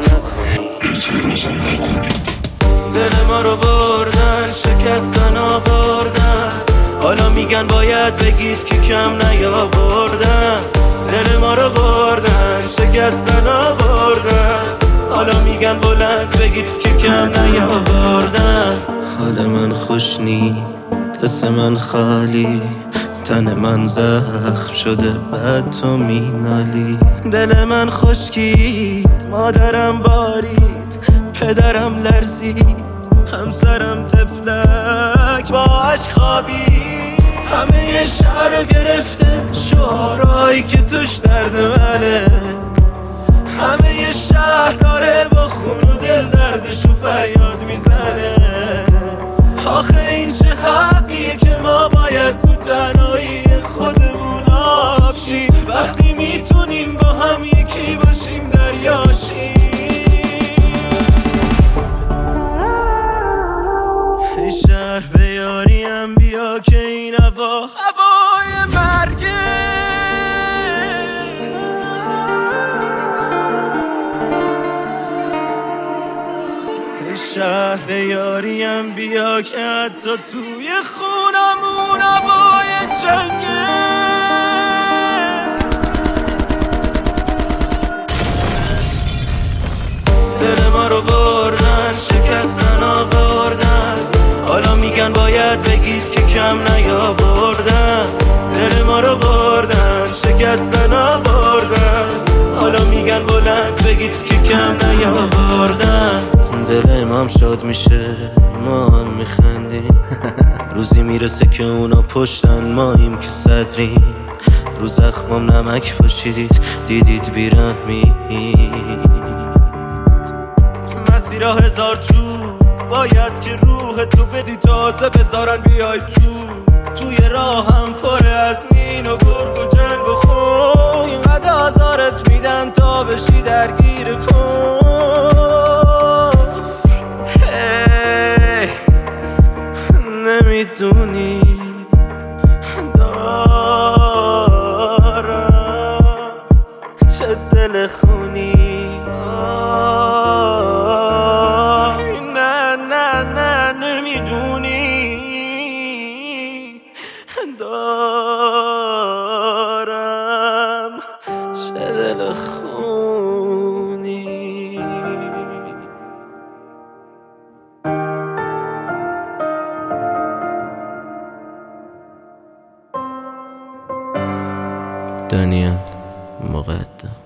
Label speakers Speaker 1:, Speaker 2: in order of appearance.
Speaker 1: نکنی. دل ما رو بردن، شکستن آوردن، حالا میگن باید بگید که کم نیاوردن. دل ما رو بردن، شکستن آوردن، حالا میگن بلند بگید که کم نیاوردن. حال من خوش نی، دست من خالی، تن من زخم شده بعد تو مینالی. دل من خشکید، مادرم بارید، پدرم لرزید، همسرم تفلک با عشق خوابید. همه شهر رو گرفته شعارهایی که توش درد منه. همه شهر داره با خون و دل دردشو فریاد میزنه. آخه این چه حقیه که ما باید تو تنهایی خودمون آب شیم، وقتی میتونیم با هم یکی باشیم دریاشیم. ای شهر به یاریم بیا که این هوای مرگه. ای شهر به یاریم بیا که حتی توی خونمون هوای جنگه. دل ما رو بردن، شکستن آوردن، حالا میگن باید بگید که کم نیاوردن. دل ما رو بردن، شکستن آوردن، حالا میگن بلند بگید که کم نیاوردن. دل امام شاد میشه، ما هم میخندیم. روزی میرسه که اونا پشتن، ماییم که صدریم. رو زخمام نمک پاشیدید، دیدید بیرحمی. مسیرها هزار تو، باید که روح تو بدی تازه بذارن بیای توی راهم پر از مین و گرگ و جنگ و خون. اینقدر آزارت میدن تا بشی درگیر کن. نمیدونی دارم چه دل خونی. دارم چه دل خونی. دانیال مقدم.